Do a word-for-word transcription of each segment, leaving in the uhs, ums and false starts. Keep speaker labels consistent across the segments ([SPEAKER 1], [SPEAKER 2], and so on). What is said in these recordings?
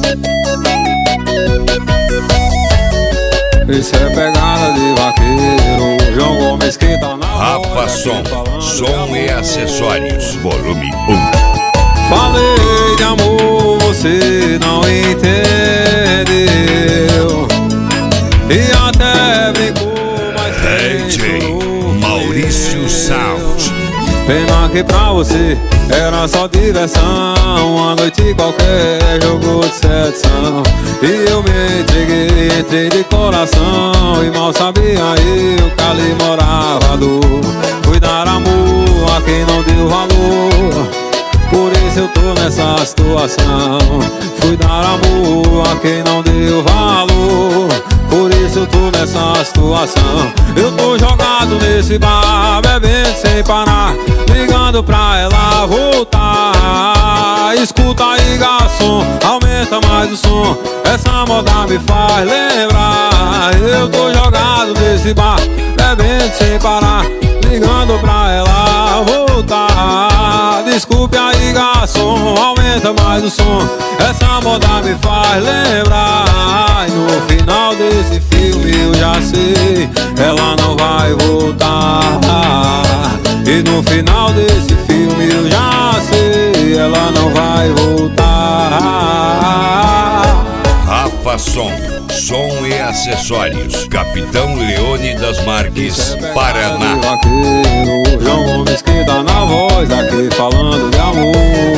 [SPEAKER 1] Isso é pegada de vaqueiro. João Gomes que tá na
[SPEAKER 2] Rafa Som, som e acessórios, volume um.
[SPEAKER 1] Falei de amor, você não entendeu. E até brincou, mas
[SPEAKER 2] D J Maurício Sound.
[SPEAKER 1] Pena que pra você era só diversão, uma noite qualquer, jogo de sedução. E eu me entreguei, entrei de coração, e mal sabia eu que ali morava dor. Fui dar amor a quem não deu valor, por isso eu tô nessa situação. Fui dar amor a quem não deu valor, por isso eu tô nessa situação. Eu tô jogado nesse bar, bebendo sem parar, ligando pra ela voltar. Escuta aí, garçom, aumenta mais o som, essa moda me faz lembrar. Eu tô jogado nesse bar, bebendo sem parar, ligando pra ela voltar. Desculpe aí, garçom, aumenta mais o som, essa moda me faz lembrar. E no final desse filme eu já sei, ela não vai voltar. E no final desse filme eu já sei, ela não vai voltar.
[SPEAKER 2] Rafa Som, som e acessórios, Capitão Leônidas Marques, Paraná.
[SPEAKER 1] Vaqueiro, João Gomes que tá na voz aqui falando de amor.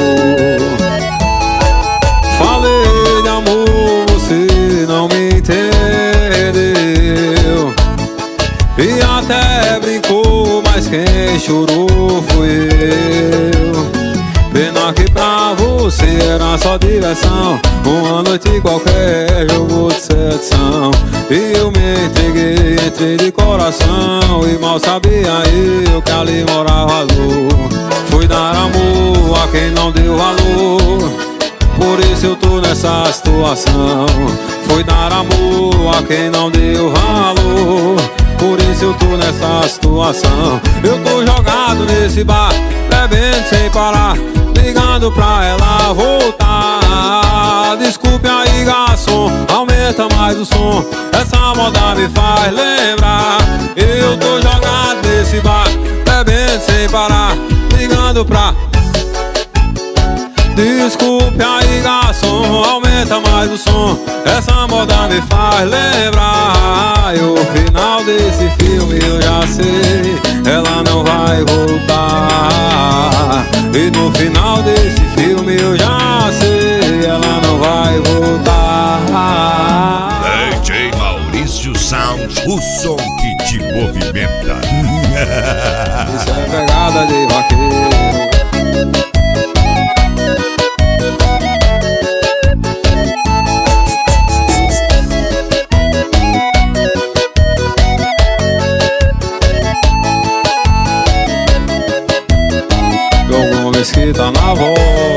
[SPEAKER 1] Falei de amor, você não me entendeu. E até brincou, mas quem chorou foi eu. Pena que pra você era só diversão, uma noite qualquer, jogo de sedução. E eu me entreguei, entrei de coração, e mal sabia eu que ali morava dor. Fui dar amor a quem não deu valor, por isso eu tô nessa situação. Fui dar amor a quem não deu valor, por isso eu tô nessa situação. Eu tô jogado nesse bar, bebendo sem parar, ligando pra ela voltar. Desculpe aí, garçom, aumenta mais o som, essa moda me faz lembrar. Eu tô jogado nesse bar, bebendo sem parar, ligando pra... Desculpe aí, garçom, aumenta mais o som, essa moda me faz lembrar. E o final desse filme eu já sei, ela não vai voltar. E no final desse filme eu já sei, ela não vai voltar.
[SPEAKER 2] D J Maurício Sound, o som que te movimenta.
[SPEAKER 1] Isso é pegada de vaqueiro. Que tá na voz.